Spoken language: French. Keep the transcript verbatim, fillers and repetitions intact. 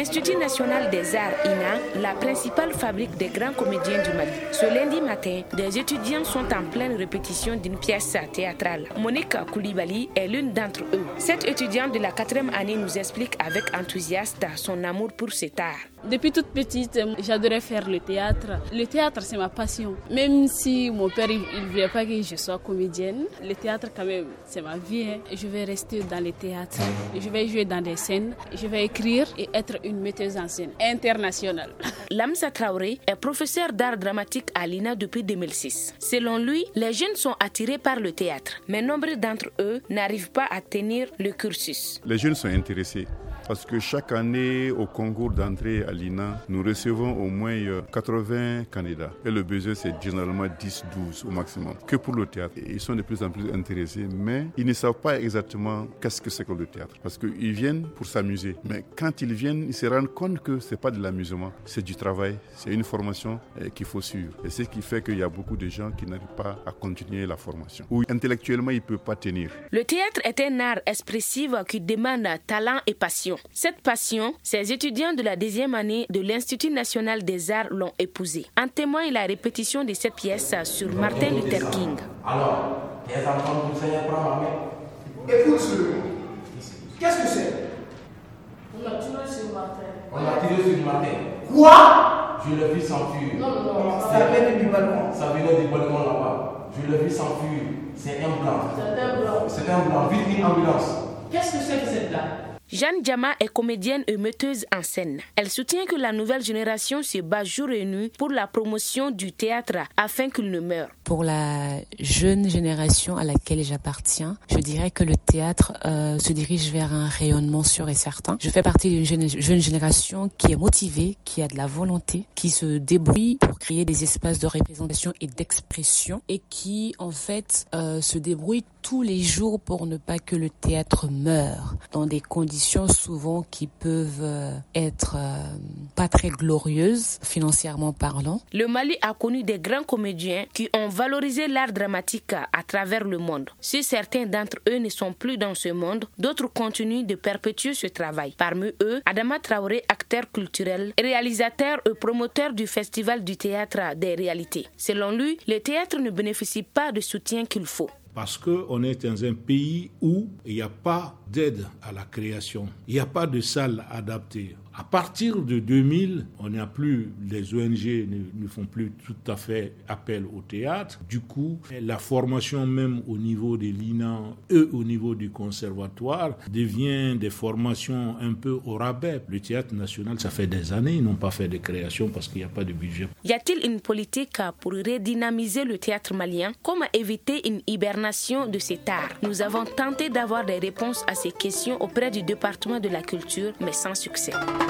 l'Institut national des arts I N A, la principale fabrique des grands comédiens du Mali. Ce lundi matin, des étudiants sont en pleine répétition d'une pièce théâtrale. Monique Koulibaly est l'une d'entre eux. Cette étudiante de la quatrième année nous explique avec enthousiasme son amour pour cet art. Depuis toute petite, j'adorais faire le théâtre. Le théâtre, c'est ma passion. Même si mon père ne voulait pas que je sois comédienne, le théâtre, quand même, c'est ma vie. Hein. Je vais rester dans le théâtre. Je vais jouer dans des scènes. Je vais écrire et être une metteuse en scène internationale. Lamsa Traoré est professeur d'art dramatique à l'I N A depuis deux mille six. Selon lui, les jeunes sont attirés par le théâtre, mais nombre d'entre eux n'arrivent pas à tenir le cursus. Les jeunes sont intéressés. Parce que chaque année, au concours d'entrée à l'I N A, nous recevons au moins quatre-vingts candidats. Et le besoin, c'est généralement dix à douze au maximum. Que pour le théâtre. Ils sont de plus en plus intéressés, mais ils ne savent pas exactement qu'est-ce que c'est que le théâtre. Parce qu'ils viennent pour s'amuser. Mais quand ils viennent, ils se rendent compte que ce n'est pas de l'amusement. C'est du travail, c'est une formation qu'il faut suivre. Et c'est ce qui fait qu'il y a beaucoup de gens qui n'arrivent pas à continuer la formation. Ou intellectuellement, ils ne peuvent pas tenir. Le théâtre est un art expressif qui demande talent et passion. Cette passion, ces étudiants de la deuxième année de l'Institut national des arts l'ont épousée. En témoigne la répétition de cette pièce sur Martin Luther King. Alors, les enfants du Seigneur prennent ma main. Écoute, qu'est-ce que c'est? On a tiré sur Martin. On a tiré sur Martin. Quoi? Je le vis s'enfuir. Non, non, non. Ça venait du balcon. Ça venait du balcon là-bas. Je le vis s'enfuir. C'est un blanc. C'est un blanc. C'est un blanc. Vite une ambulance. Qu'est-ce que c'est que cette dame? Jeanne Diama est comédienne et metteuse en scène. Elle soutient que la nouvelle génération se bat jour et nuit pour la promotion du théâtre afin qu'il ne meure. Pour la jeune génération à laquelle j'appartiens, je dirais que le théâtre euh, se dirige vers un rayonnement sûr et certain. Je fais partie d'une jeune, jeune génération qui est motivée, qui a de la volonté, qui se débrouille pour créer des espaces de représentation et d'expression et qui, en fait, euh, se débrouille tous les jours pour ne pas que le théâtre meure dans des conditions souvent qui peuvent être euh, pas très glorieuses financièrement parlant. Le Mali a connu des grands comédiens qui ont valorisé l'art dramatique à travers le monde. Si certains d'entre eux ne sont plus dans ce monde, d'autres continuent de perpétuer ce travail. Parmi eux, Adama Traoré, acteur culturel, réalisateur et promoteur du Festival du théâtre des réalités. Selon lui, le théâtre ne bénéficie pas de soutien qu'il faut. Parce qu'on est dans un pays où il n'y a pas d'aide à la création, il n'y a pas de salle adaptée. À partir de deux mille, on n'a plus, les O N G ne, ne font plus tout à fait appel au théâtre. Du coup, la formation même au niveau de l'I N A et au niveau du conservatoire devient des formations un peu au rabais. Le théâtre national, ça fait des années, ils n'ont pas fait de création parce qu'il n'y a pas de budget. Y a-t-il une politique pour redynamiser le théâtre malien? Comment éviter une hibernation de cet art? Nous avons tenté d'avoir des réponses à ces questions auprès du département de la culture, mais sans succès.